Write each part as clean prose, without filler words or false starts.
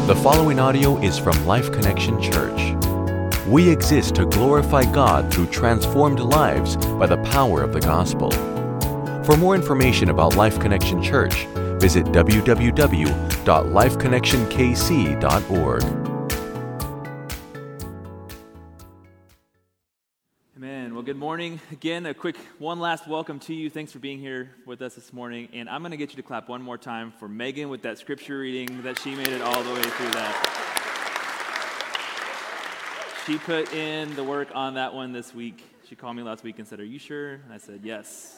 The following audio is from Life Connection Church. We exist to glorify God through transformed lives by the power of the gospel. For more information about Life Connection Church, visit www.lifeconnectionkc.org. Amen. Well, good morning. Again, a quick one last welcome to you. Thanks for being here with us this morning. And I'm going to get you to clap one more time for Megan with that scripture reading that she made it all the way through that. She put in the work on that one this week. She called me last week and said, "Are you sure?" And I said, "Yes."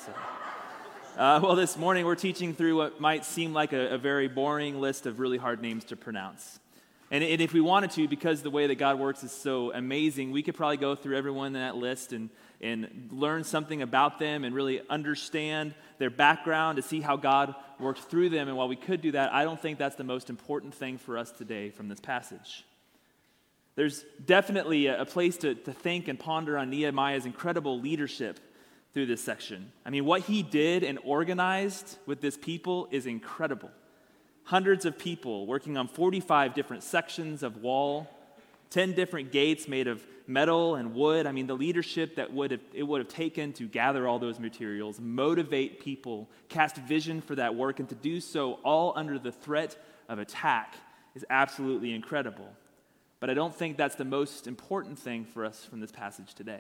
Well, this morning we're teaching through what might seem like a very boring list of really hard names to pronounce. And if we wanted to, because the way that God works is so amazing, we could probably go through everyone in that list and learn something about them and really understand their background to see how God worked through them. And while we could do that, I don't think that's the most important thing for us today from this passage. There's definitely a place to think and ponder on Nehemiah's incredible leadership through this section. I mean, what he did and organized with this people is incredible. Hundreds of people working on 45 different sections of wall, 10 different gates made of metal and wood. I mean, the leadership that it would have taken to gather all those materials, motivate people, cast vision for that work, and to do so all under the threat of attack is absolutely incredible. But I don't think that's the most important thing for us from this passage today.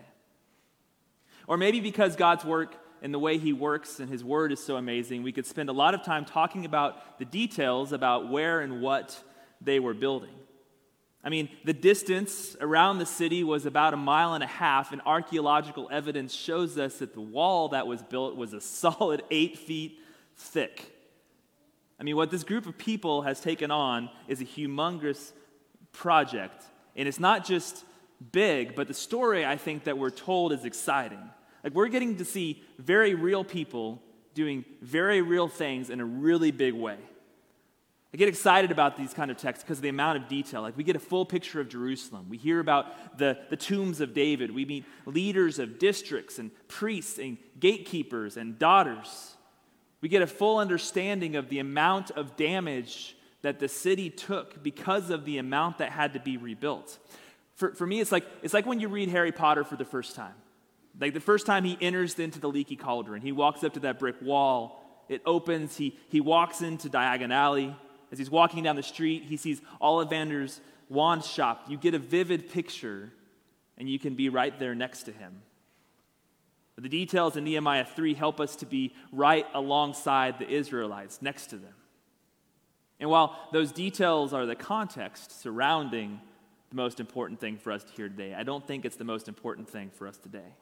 Or maybe because God's work and the way he works and his word is so amazing, we could spend a lot of time talking about the details about where and what they were building. I mean, the distance around the city was about 1.5 miles, and archaeological evidence shows us that the wall that was built was a solid 8 feet thick. I mean, what this group of people has taken on is a humongous project, and it's not just big, but the story I think that we're told is exciting. Like, we're getting to see very real people doing very real things in a really big way. I get excited about these kind of texts because of the amount of detail. Like, we get a full picture of Jerusalem. We hear about the tombs of David. We meet leaders of districts and priests and gatekeepers and daughters. We get a full understanding of the amount of damage that the city took because of the amount that had to be rebuilt. For me, it's like when you read Harry Potter for the first time. Like the first time he enters into the leaky cauldron, he walks up to that brick wall, it opens, he walks into Diagon Alley. As he's walking down the street, he sees Ollivander's wand shop. You get a vivid picture, and you can be right there next to him. The details in Nehemiah 3 help us to be right alongside the Israelites, next to them. And while those details are the context surrounding the most important thing for us to hear today, I don't think it's the most important thing for us today.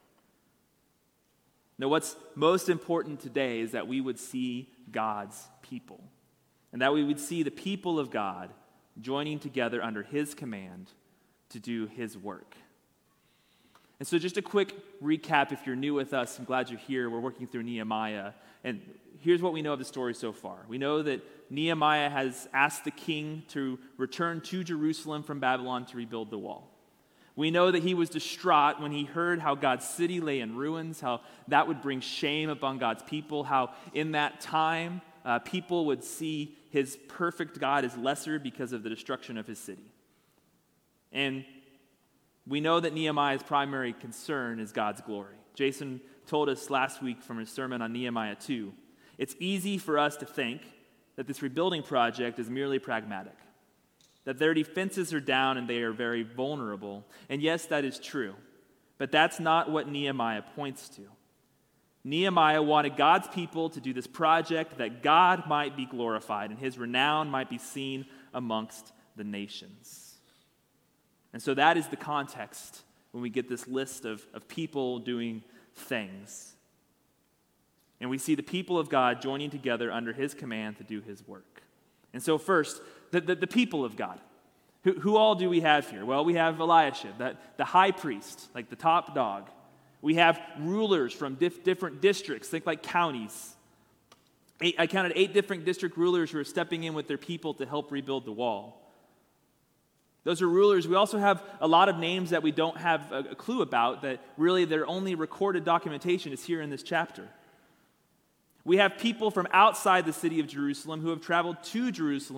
No, what's most important today is that we would see God's people, and that we would see the people of God joining together under his command to do his work. And so just a quick recap if you're new with us. I'm glad you're here. We're working through Nehemiah, and here's what we know of the story so far. We know that Nehemiah has asked the king to return to Jerusalem from Babylon to rebuild the wall. We know that he was distraught when he heard how God's city lay in ruins, how that would bring shame upon God's people, how in that time people would see his perfect God as lesser because of the destruction of his city. And we know that Nehemiah's primary concern is God's glory. Jason told us last week from his sermon on Nehemiah 2, it's easy for us to think that this rebuilding project is merely pragmatic, that their defenses are down and they are very vulnerable. And yes, that is true, but that's not what Nehemiah points to. Nehemiah wanted God's people to do this project that God might be glorified and his renown might be seen amongst the nations. And so that is the context when we get this list of people doing things. And we see the people of God joining together under his command to do his work. And so first, the people of God. Who all do we have here? Well, we have Eliashib, the high priest, like the top dog. We have rulers from different districts, think like counties. I counted 8 different district rulers who are stepping in with their people to help rebuild the wall. Those are rulers. We also have a lot of names that we don't have a clue about, that really their only recorded documentation is here in this chapter. We have people from outside the city of Jerusalem who have traveled to Jerusalem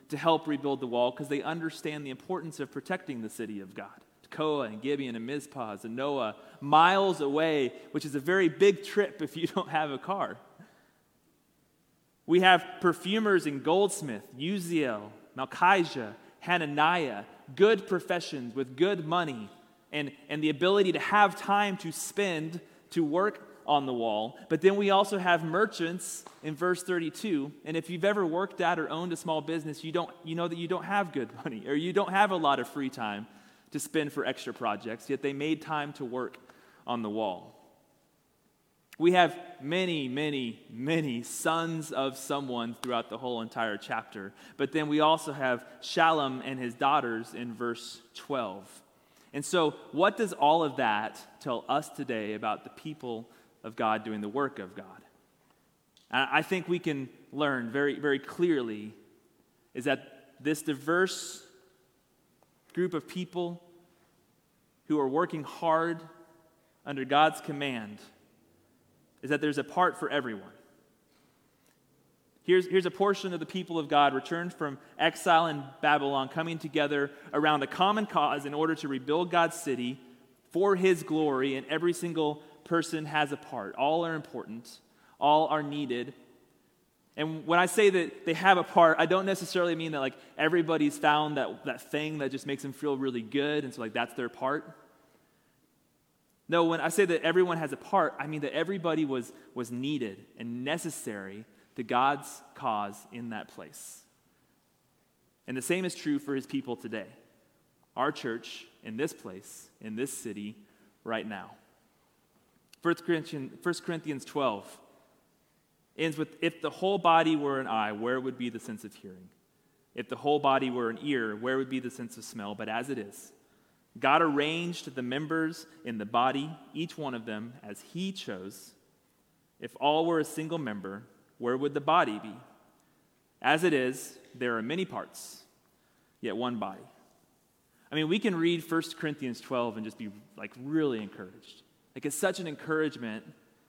to help rebuild the wall because they understand the importance of protecting the city of God. Tekoa and Gibeon and Mizpah and Noah, miles away, which is a very big trip if you don't have a car. We have perfumers and goldsmith, Uziel, Malchijah, Hananiah, good professions with good money and the ability to have time to spend to work on the wall. But then we also have merchants in verse 32. And if you've ever worked at or owned a small business, you know that you don't have good money or you don't have a lot of free time to spend for extra projects, yet they made time to work on the wall. We have many, many, many sons of someone throughout the whole entire chapter. But then we also have Shallum and his daughters in verse 12. And so what does all of that tell us today about the people of God doing the work of God? And I think we can learn very, very clearly is that this diverse group of people who are working hard under God's command is that there's a part for everyone. Here's a portion of the people of God returned from exile in Babylon, coming together around a common cause in order to rebuild God's city for his glory, and every single person has a part. All are important. All are needed. And when I say that they have a part, I don't necessarily mean that like everybody's found that thing that just makes them feel really good, and so like that's their part. No, when I say that everyone has a part, I mean that everybody was needed and necessary to God's cause in that place. And the same is true for his people today. Our church in this place, in this city, right now. 1 Corinthians 12 ends with, if the whole body were an eye, where would be the sense of hearing? If the whole body were an ear, where would be the sense of smell? But as it is, God arranged the members in the body, each one of them, as he chose. If all were a single member, where would the body be? As it is, there are many parts, yet one body. I mean, we can read 1 Corinthians 12 and just be like really encouraged. Like it's such an encouragement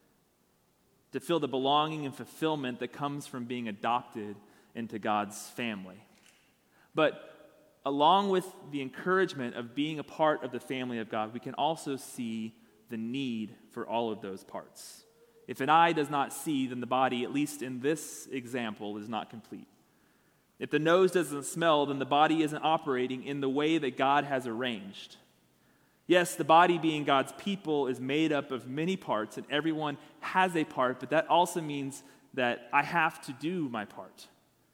to feel the belonging and fulfillment that comes from being adopted into God's family. But along with the encouragement of being a part of the family of God, we can also see the need for all of those parts. If an eye does not see, then the body, at least in this example, is not complete. If the nose doesn't smell, then the body isn't operating in the way that God has arranged. Yes, the body being God's people is made up of many parts, and everyone has a part, but that also means that I have to do my part.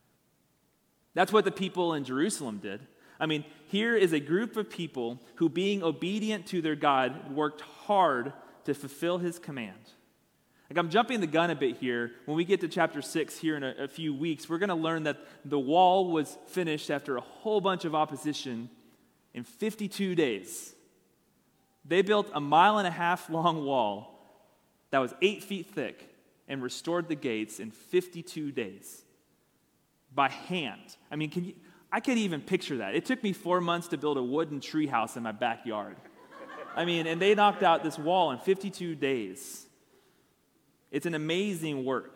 That's what the people in Jerusalem did. I mean, here is a group of people who, being obedient to their God, worked hard to fulfill his command. Like I'm jumping the gun a bit here. When we get to chapter 6 here in a few weeks, we're going to learn that the wall was finished after a whole bunch of opposition in 52 days. They built a 1.5 mile long wall that was 8 feet thick and restored the gates in 52 days by hand. I mean, I can't even picture that. It took me 4 months to build a wooden tree house in my backyard. I mean, and they knocked out this wall in 52 days. It's an amazing work.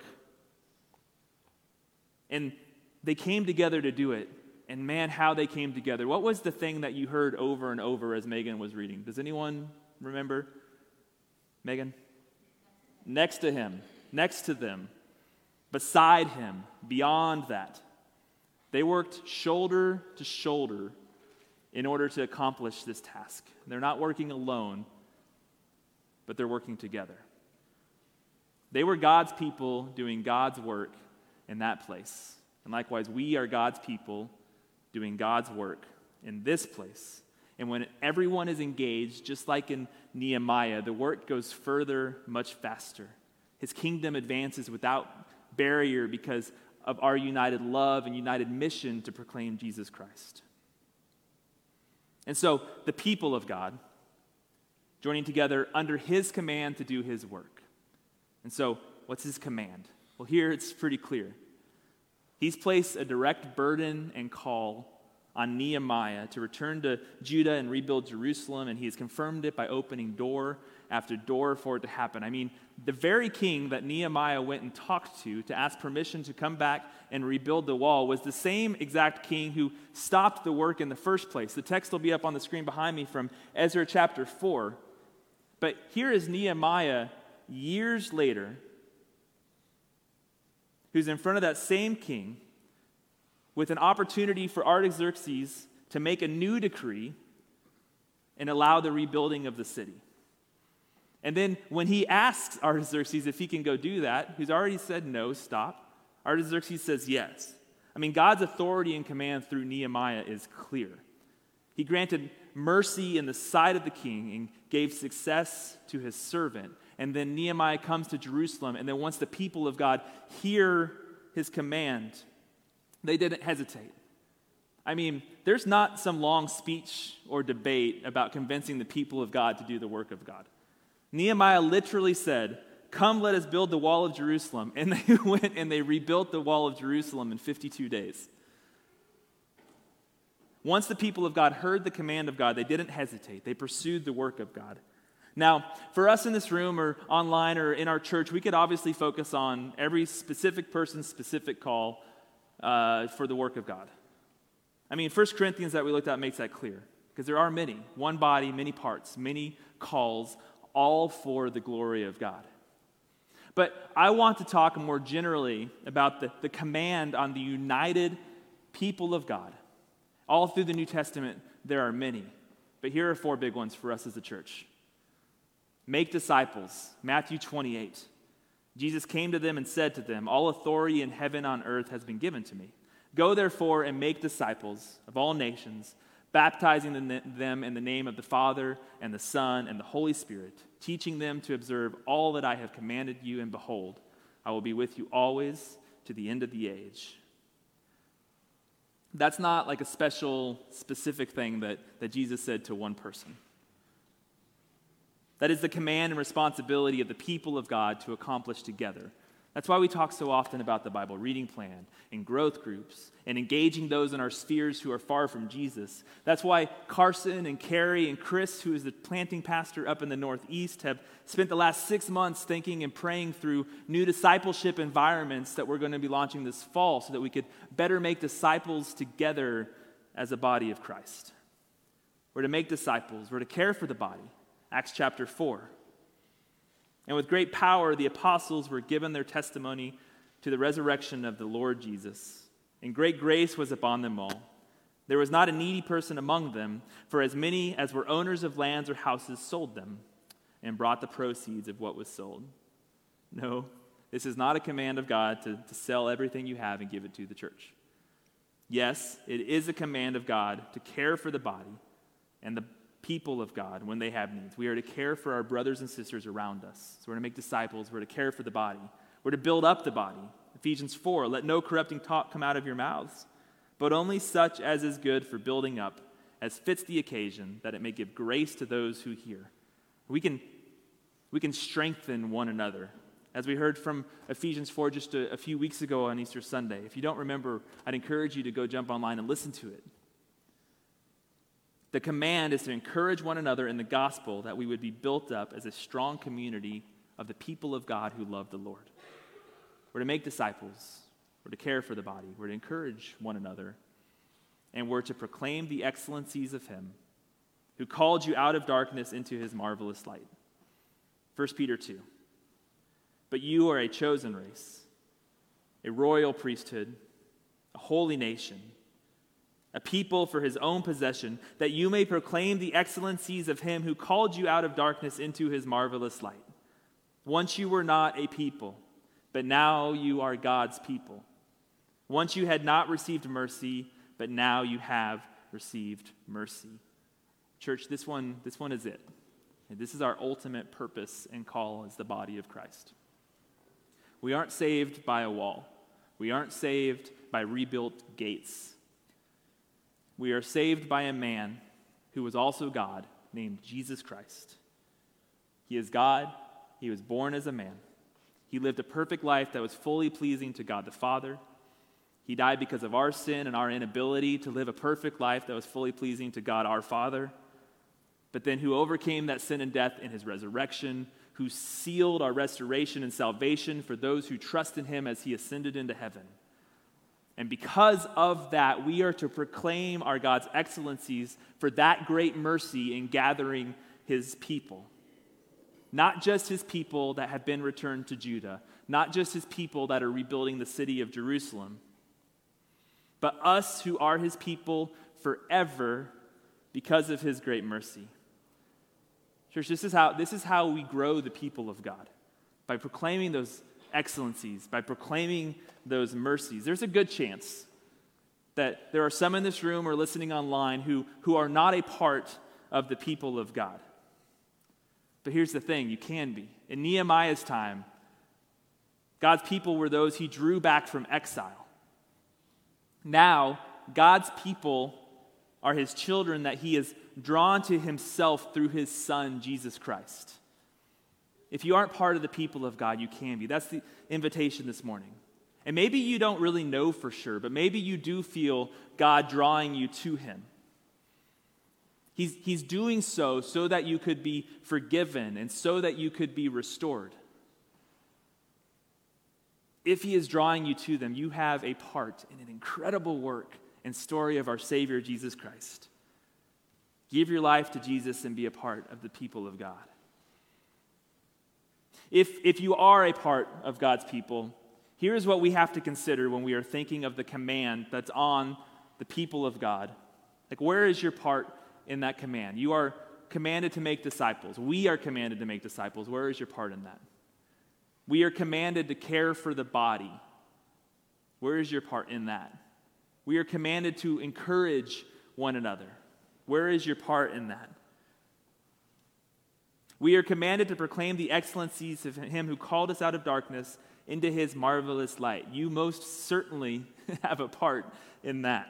And they came together to do it. And man, how they came together. What was the thing that you heard over and over as Megan was reading? Does anyone remember? Megan? Next to him, next to them, beside him, beyond that. They worked shoulder to shoulder in order to accomplish this task. They're not working alone, but they're working together. They were God's people doing God's work in that place. And likewise, we are God's people doing God's work in this place. And when everyone is engaged, just like in Nehemiah, the work goes further much faster. His kingdom advances without barrier because of our united love and united mission to proclaim Jesus Christ. And so the people of God joining together under his command to do his work. And so what's his command? Well, here it's pretty clear. He's placed a direct burden and call on Nehemiah to return to Judah and rebuild Jerusalem, and he has confirmed it by opening door after door for it to happen. I mean, the very king that Nehemiah went and talked to ask permission to come back and rebuild the wall was the same exact king who stopped the work in the first place. The text will be up on the screen behind me from Ezra chapter 4. But here is Nehemiah years later, who's in front of that same king with an opportunity for Artaxerxes to make a new decree and allow the rebuilding of the city. And then when he asks Artaxerxes if he can go do that, who's already said no, stop, Artaxerxes says yes. I mean, God's authority and command through Nehemiah is clear. He granted mercy in the sight of the king and gave success to his servant. And then Nehemiah comes to Jerusalem, and then once the people of God hear his command, they didn't hesitate. I mean, there's not some long speech or debate about convincing the people of God to do the work of God. Nehemiah literally said, "Come, let us build the wall of Jerusalem." And they went and they rebuilt the wall of Jerusalem in 52 days. Once the people of God heard the command of God, they didn't hesitate. They pursued the work of God. Now, for us in this room or online or in our church, we could obviously focus on every specific person's specific call for the work of God. I mean, 1 Corinthians that we looked at makes that clear, because there are many, one body, many parts, many calls, all for the glory of God. But I want to talk more generally about the command on the united people of God. All through the New Testament, there are many. But here are 4 big ones for us as a church. Make disciples, Matthew 28. Jesus came to them and said to them, "All authority in heaven and on earth has been given to me. Go therefore and make disciples of all nations, baptizing them in the name of the Father and the Son and the Holy Spirit, teaching them to observe all that I have commanded you, and behold, I will be with you always to the end of the age." That's not like a special, specific thing that Jesus said to one person. That is the command and responsibility of the people of God to accomplish together. That's why we talk so often about the Bible reading plan and growth groups and engaging those in our spheres who are far from Jesus. That's why Carson and Carrie and Chris, who is the planting pastor up in the Northeast, have spent the last 6 months thinking and praying through new discipleship environments that we're going to be launching this fall so that we could better make disciples together as a body of Christ. We're to make disciples. We're to care for the body. Acts chapter 4. And with great power, the apostles were given their testimony to the resurrection of the Lord Jesus. And great grace was upon them all. There was not a needy person among them, for as many as were owners of lands or houses sold them and brought the proceeds of what was sold. No, this is not a command of God to sell everything you have and give it to the church. Yes, it is a command of God to care for the body and the people of God when they have needs. We are to care for our brothers and sisters around us. So we're to make disciples. We're to care for the body. We're to build up the body. Ephesians 4, let no corrupting talk come out of your mouths, but only such as is good for building up, as fits the occasion, that it may give grace to those who hear. We can strengthen one another. As we heard from Ephesians 4 just a few weeks ago on Easter Sunday. If you don't remember, I'd encourage you to go jump online and listen to it. The command is to encourage one another in the gospel that we would be built up as a strong community of the people of God who love the Lord. We're to make disciples. We're to care for the body. We're to encourage one another. And we're to proclaim the excellencies of him who called you out of darkness into his marvelous light. 1 Peter 2. But you are a chosen race, a royal priesthood, a holy nation, a people for his own possession, that you may proclaim the excellencies of him who called you out of darkness into his marvelous light. Once you were not a people, but now you are God's people. Once you had not received mercy, but now you have received mercy. Church, this one is it. And this is our ultimate purpose and call as the body of Christ. We aren't saved by a wall. We aren't saved by rebuilt gates. We are saved by a man who was also God, named Jesus Christ. He is God. He was born as a man. He lived a perfect life that was fully pleasing to God the Father. He died because of our sin and our inability to live a perfect life that was fully pleasing to God our Father. But then who overcame that sin and death in his resurrection, who sealed our restoration and salvation for those who trust in him as he ascended into heaven. And because of that, we are to proclaim our God's excellencies for that great mercy in gathering his people. Not just his people that have been returned to Judah, not just his people that are rebuilding the city of Jerusalem, but us who are his people forever because of his great mercy. Church, this is how we grow the people of God, by proclaiming those excellencies, by proclaiming those mercies. There's a good chance that there are some in this room or listening online who are not a part of the people of God. But here's the thing, you can be. In Nehemiah's time, God's people were those he drew back from exile. Now, God's people are his children that he has drawn to himself through his Son, Jesus Christ. If you aren't part of the people of God, you can be. That's the invitation this morning. And maybe you don't really know for sure, but maybe you do feel God drawing you to him. He's doing so that you could be forgiven and so that you could be restored. If he is drawing you to them, you have a part in an incredible work and story of our Savior, Jesus Christ. Give your life to Jesus and be a part of the people of God. If you are a part of God's people, here's what we have to consider when we are thinking of the command that's on the people of God. Like, where is your part in that command? You are commanded to make disciples. We are commanded to make disciples. Where is your part in that? We are commanded to care for the body. Where is your part in that? We are commanded to encourage one another. Where is your part in that? We are commanded to proclaim the excellencies of him who called us out of darkness into his marvelous light. You most certainly have a part in that.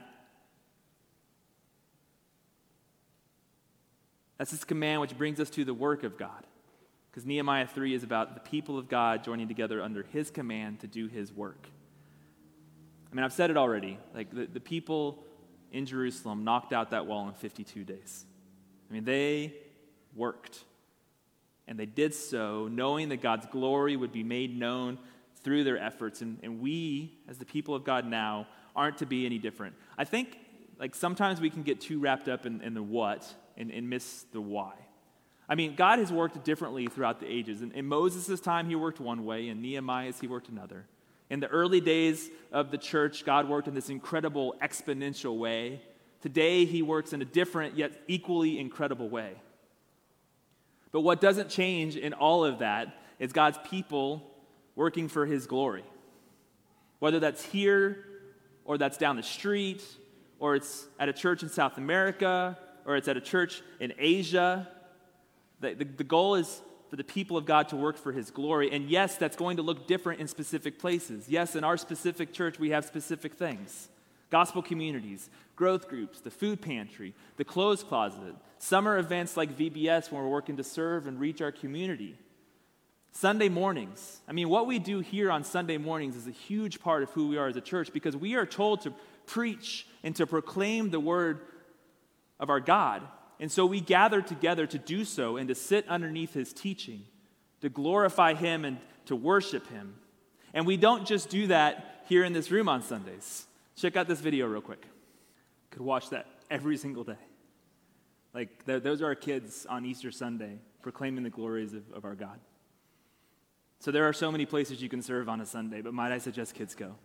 That's this command which brings us to the work of God. Because Nehemiah 3 is about the people of God joining together under his command to do his work. I mean, I've said it already. Like, the people in Jerusalem knocked out that wall in 52 days. I mean, they worked. And they did so knowing that God's glory would be made known through their efforts. And we, as the people of God now, aren't to be any different. I think, like, sometimes we can get too wrapped up in the what and miss the why. I mean, God has worked differently throughout the ages. In Moses' time, he worked one way. In Nehemiah's, he worked another. In the early days of the church, God worked in this incredible exponential way. Today, he works in a different yet equally incredible way. But what doesn't change in all of that is God's people working for his glory. Whether that's here, or that's down the street, or it's at a church in South America, or it's at a church in Asia, the goal is for the people of God to work for his glory. And yes, that's going to look different in specific places. Yes, in our specific church, we have specific things. Gospel communities, growth groups, the food pantry, the clothes closet, summer events like VBS when we're working to serve and reach our community. Sunday mornings. I mean, what we do here on Sunday mornings is a huge part of who we are as a church because we are told to preach and to proclaim the word of our God. And so we gather together to do so and to sit underneath his teaching, to glorify him and to worship him. And we don't just do that here in this room on Sundays. Check out this video real quick. Could watch that every single day. Like, those are our kids on Easter Sunday proclaiming the glories of our God. So there are so many places you can serve on a Sunday, but might I suggest Kids Co?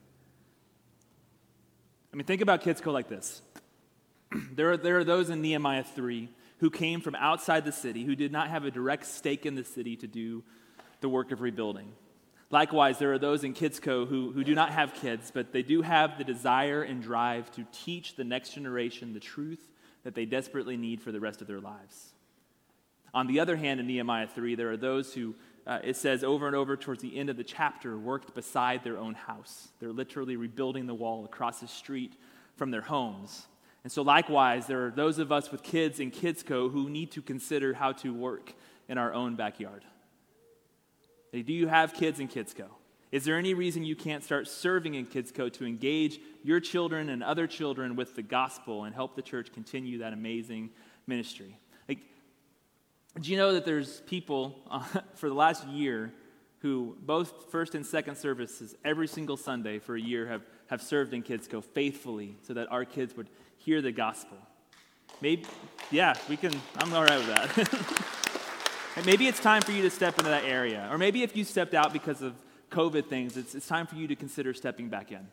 I mean, think about Kids Co like this. There are those in Nehemiah 3 who came from outside the city, who did not have a direct stake in the city to do the work of rebuilding. Likewise, there are those in Kids Co who do not have kids, but they do have the desire and drive to teach the next generation the truth that they desperately need for the rest of their lives. On the other hand, in Nehemiah 3, there are those who, it says over and over towards the end of the chapter, worked beside their own house. They're literally rebuilding the wall across the street from their homes. And so likewise, there are those of us with kids in Kids Co who need to consider how to work in our own backyard. Do you have kids in Kids Co? Is there any reason you can't start serving in Kids Co to engage your children and other children with the gospel and help the church continue that amazing ministry? Did you know that there's people for the last year who both first and second services every single Sunday for a year have served in Kids Co faithfully so that our kids would hear the gospel? Maybe, yeah, I'm all right with that. And maybe it's time for you to step into that area. Or maybe if you stepped out because of COVID things, it's time for you to consider stepping back in.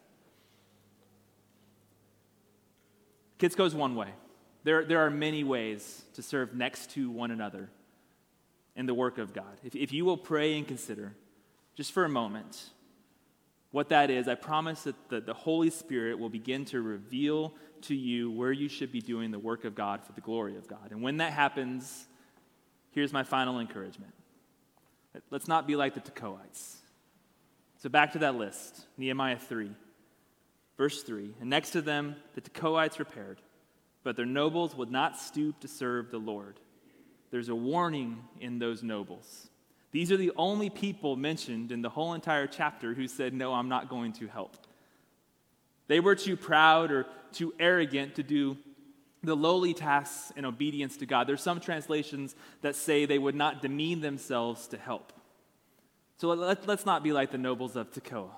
Kids Co is one way. There are many ways to serve next to one another in the work of God. If you will pray and consider, just for a moment, what that is, I promise that the Holy Spirit will begin to reveal to you where you should be doing the work of God for the glory of God. And when that happens, here's my final encouragement. Let's not be like the Tekoites. So back to that list, Nehemiah 3, verse 3. And next to them, the Tekoites repaired, but their nobles would not stoop to serve the Lord. There's a warning in those nobles. These are the only people mentioned in the whole entire chapter who said, no, I'm not going to help. They were too proud or too arrogant to do the lowly tasks in obedience to God. There's some translations that say they would not demean themselves to help. So let's not be like the nobles of Tekoa.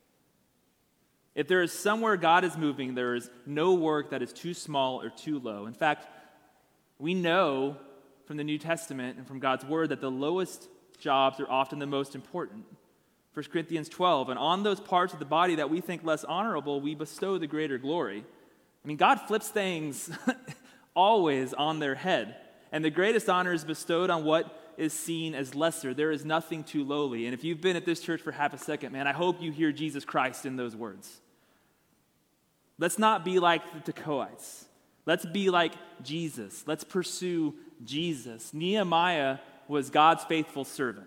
If there is somewhere God is moving, there is no work that is too small or too low. In fact, we know from the New Testament and from God's Word that the lowest jobs are often the most important. 1 Corinthians 12, and on those parts of the body that we think less honorable, we bestow the greater glory. I mean, God flips things always on their head, and the greatest honor is bestowed on what is seen as lesser. There is nothing too lowly. And if you've been at this church for half a second, man, I hope you hear Jesus Christ in those words. Let's not be like the Tekoites. Let's be like Jesus. Let's pursue Jesus. Nehemiah was God's faithful servant.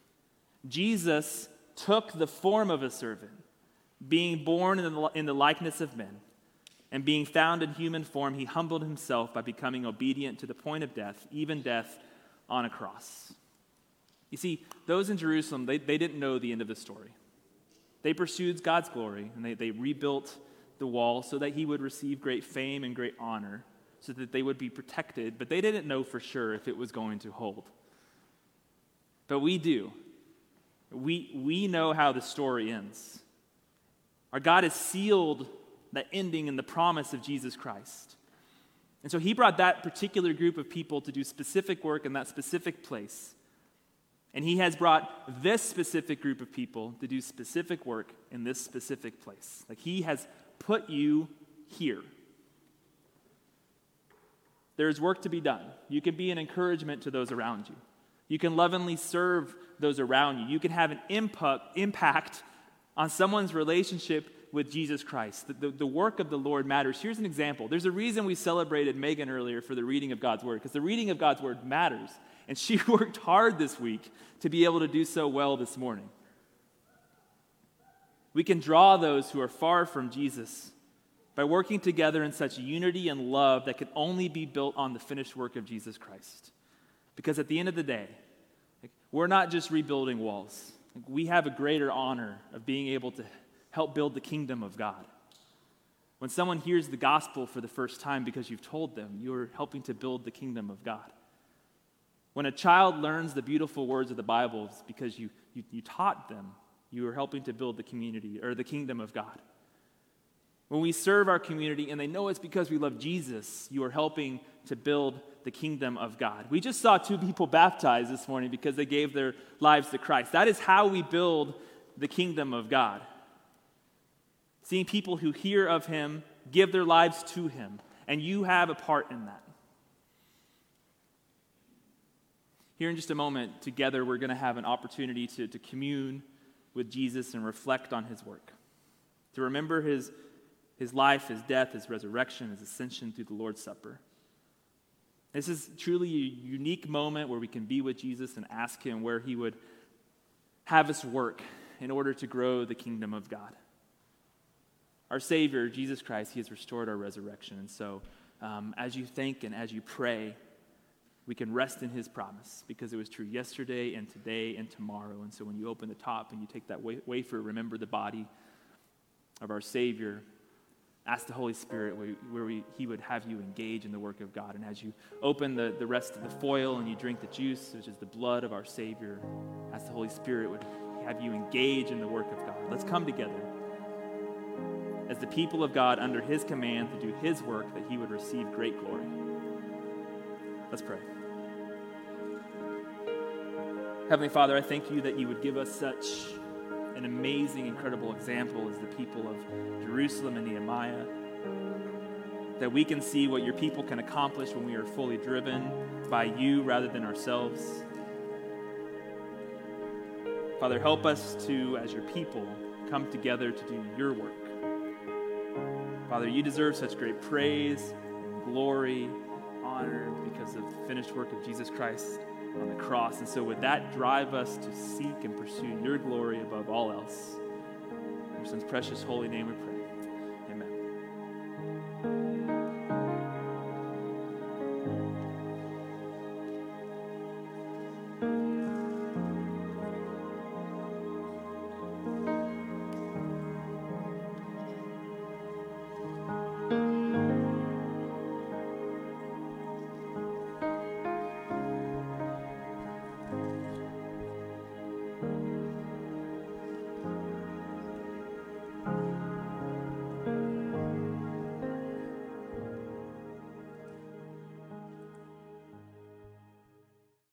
Jesus took the form of a servant, being born in the likeness of men, and being found in human form, he humbled himself by becoming obedient to the point of death, even death on a cross. You see, those in Jerusalem, they didn't know the end of the story. They pursued God's glory, and they rebuilt the wall so that he would receive great fame and great honor, so that they would be protected, but they didn't know for sure if it was going to hold. But we do. We know how the story ends. Our God has sealed that ending in the promise of Jesus Christ. And so he brought that particular group of people to do specific work in that specific place. And he has brought this specific group of people to do specific work in this specific place. Like he has put you here. There's work to be done. You can be an encouragement to those around you. You can lovingly serve those around you. You can have an impact on someone's relationship with Jesus Christ. The work of the Lord matters. Here's an example. There's a reason we celebrated Megan earlier for the reading of God's Word, because the reading of God's Word matters. And she worked hard this week to be able to do so well this morning. We can draw those who are far from Jesus by working together in such unity and love that can only be built on the finished work of Jesus Christ. Because at the end of the day, we're not just rebuilding walls. We have a greater honor of being able to help build the kingdom of God. When someone hears the gospel for the first time because you've told them, you're helping to build the kingdom of God. When a child learns the beautiful words of the Bible, it's because you taught them, you are helping to build the community or the kingdom of God. When we serve our community and they know it's because we love Jesus, you are helping to build the kingdom of God. We just saw 2 people baptized this morning because they gave their lives to Christ. That is how we build the kingdom of God. Seeing people who hear of him give their lives to him, and you have a part in that. Here in just a moment, together, we're going to have an opportunity to commune with Jesus and reflect on his work, to remember his life, his death, his resurrection, his ascension through the Lord's Supper. This is truly a unique moment where we can be with Jesus and ask him where he would have us work in order to grow the kingdom of God. Our Savior, Jesus Christ, he has restored our resurrection. And so as you think and as you pray, we can rest in his promise because it was true yesterday and today and tomorrow. And so when you open the top and you take that wafer, remember the body of our Savior. ask the Holy Spirit He would have you engage in the work of God. And as you open the rest of the foil and you drink the juice, which is the blood of our Savior, ask the Holy Spirit would have you engage in the work of God. Let's come together as the people of God under His command to do His work, that He would receive great glory. Let's pray. Heavenly Father, I thank you that you would give us such an amazing, incredible example as the people of Jerusalem and Nehemiah, that we can see what your people can accomplish when we are fully driven by you rather than ourselves. Father, help us to, as your people, come together to do your work. Father, you deserve such great praise and glory, honor, because of the finished work of Jesus Christ on the cross. And so would that drive us to seek and pursue your glory above all else? In your Son's precious holy name we pray.